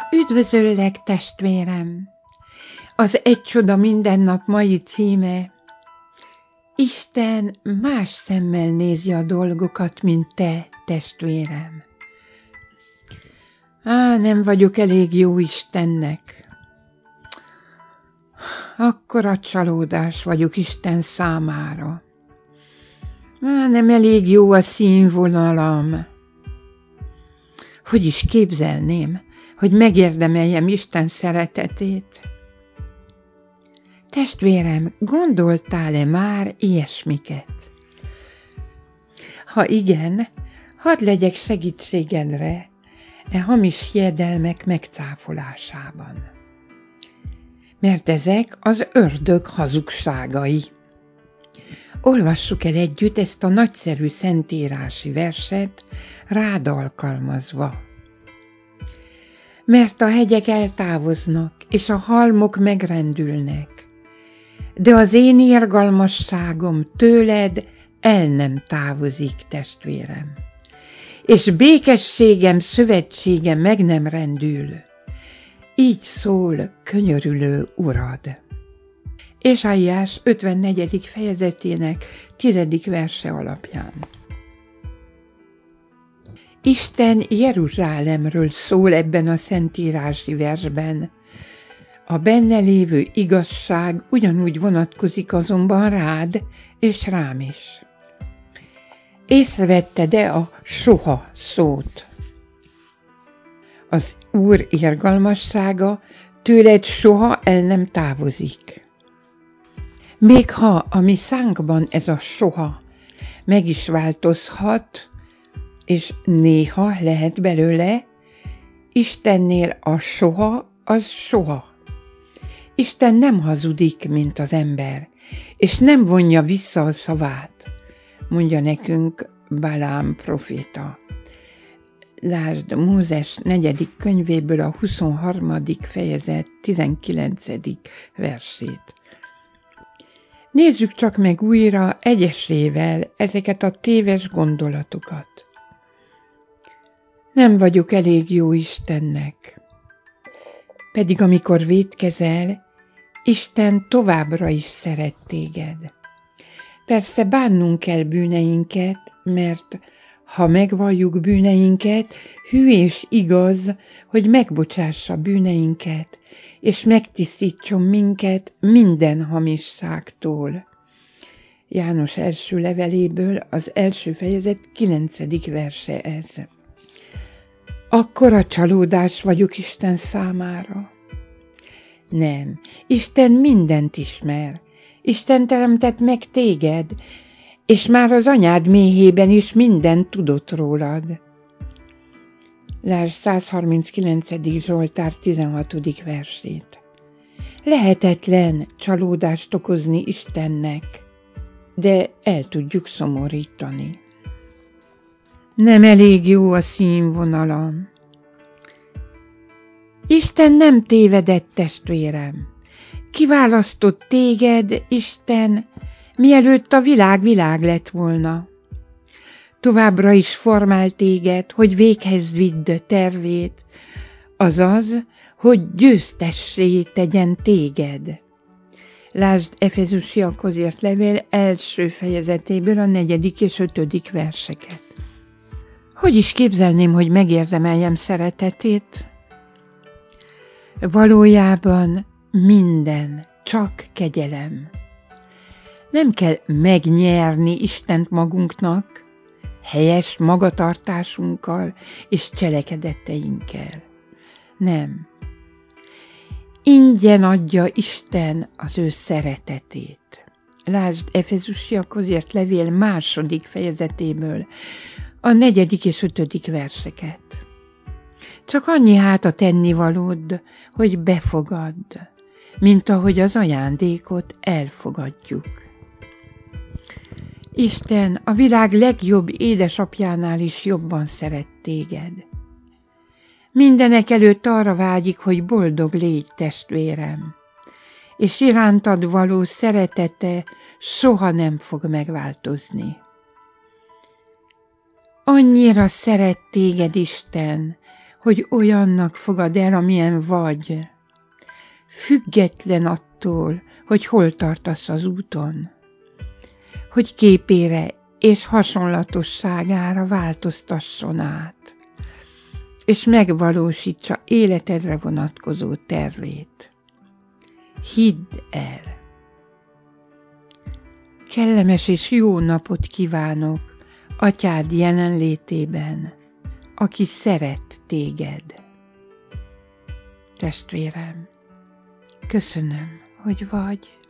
Üdvözöllek, testvérem! Az Egy csoda minden nap mai címe: Isten más szemmel nézi a dolgokat, mint te, testvérem. Nem vagyok elég jó Istennek. Akkora csalódás vagyok Isten számára. Nem elég jó a színvonalam. Hogy is képzelném, hogy megérdemeljem Isten szeretetét? Testvérem, gondoltál-e már ilyesmiket? Ha igen, hadd legyek segítségedre hamis hiedelmek megcáfolásában. Mert ezek az ördög hazugságai. Olvassuk el együtt ezt a nagyszerű szentírási verset rád alkalmazva. Mert a hegyek eltávoznak, és a halmok megrendülnek, de az én irgalmasságom tőled el nem távozik, testvérem, és békességem, szövetségem meg nem rendül. Így szól könyörülő Urad. Ézsaiás 54. fejezetének 10. verse alapján. Isten Jeruzsálemről szól ebben a szentírási versben. A benne lévő igazság ugyanúgy vonatkozik azonban rád és rám is. Észrevetted-e a soha szót? Az Úr irgalmassága tőled soha el nem távozik. Még ha a mi szánkban ez a soha meg is változhat, és néha lehet belőle, Istennél a soha az soha. Isten nem hazudik, mint az ember, és nem vonja vissza a szavát, mondja nekünk Balám proféta. Lásd Mózes 4. könyvéből a 23. fejezet 19. versét. Nézzük csak meg újra egyesével ezeket a téves gondolatokat. Nem vagyok elég jó Istennek. Pedig amikor vétkezel, Isten továbbra is szeret téged. Persze bánnunk kell bűneinket, mert ha megvalljuk bűneinket, hű és igaz, hogy megbocsássa bűneinket, és megtisztítson minket minden hamisságtól. János első leveléből az első fejezet 9. verse ez. Akkora csalódás vagyok Isten számára. Nem, Isten mindent ismer. Isten teremtett meg téged, és már az anyád méhében is mindent tudott rólad. Lásd 139. Zsoltár 16. versét. Lehetetlen csalódást okozni Istennek, de el tudjuk szomorítani. Nem elég jó a színvonalam. Isten nem tévedett, testvérem. Kiválasztott téged, Isten, mielőtt a világ lett volna. Továbbra is formál téged, hogy véghez vidd tervét, azaz, hogy győztessé tegyen téged. Lásd Efezusiakhoz írt levél első fejezetéből a 4. és 5. verseket. Hogy is képzelném, hogy megérdemeljem szeretetét? Valójában minden csak kegyelem. Nem kell megnyerni Istent magunknak, helyes magatartásunkkal és cselekedeteinkkel. Nem. Ingyen adja Isten az ő szeretetét. Lásd Efezusiakhoz írt levél második fejezetéből a 4. és 5. verseket. Csak annyi hát a tennivalód, hogy befogadd, mint ahogy az ajándékot elfogadjuk. Isten a világ legjobb édesapjánál is jobban szeret téged. Mindenek előtt arra vágyik, hogy boldog légy, testvérem, és irántad való szeretete soha nem fog megváltozni. Annyira szeret téged Isten, hogy olyannak fogad el, amilyen vagy, független attól, hogy hol tartasz az úton, hogy képére és hasonlatosságára változtasson át, és megvalósítsa életedre vonatkozó tervét. Hidd el! Kellemes és jó napot kívánok Atyád jelenlétében, aki szeret téged. Testvérem, köszönöm, hogy vagy.